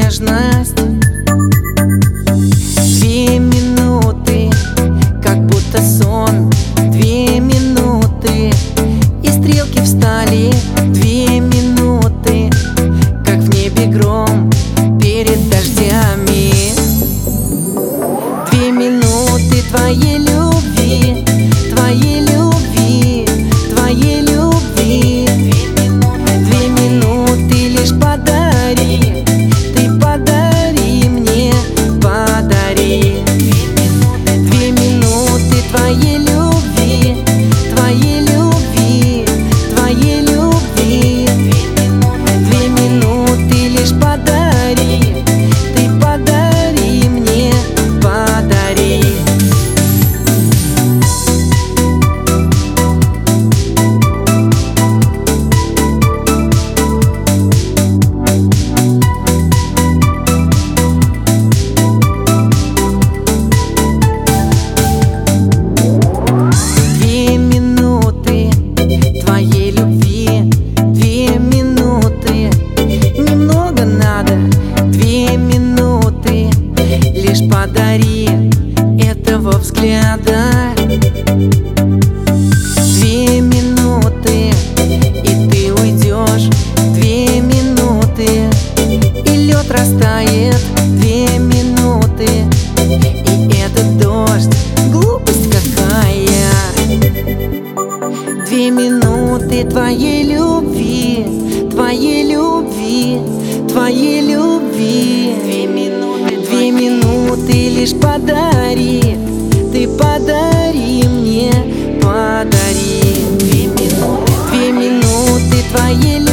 нежность. 2 минуты, как будто сон. 2 минуты, и стрелки встали. 2 минуты, как в небе гром перед дождями. 2 минуты твоей любви, твоей любви, твоей любви. 2 минуты лишь подари, ты подари мне, подари. 2 минуты твоей любви, твоей любви, твоей любви. 2 минуты лишь подари, ты подари мне, подари. Подари этого взгляда. 2 минуты, и ты уйдешь. 2 минуты, и лед растает. 2 минуты, и этот дождь глупость какая. 2 минуты твоей любви, твоей любви, твоей любви. 2 минуты лишь подари, ты подари мне, подари. 2 минуты твоей любви.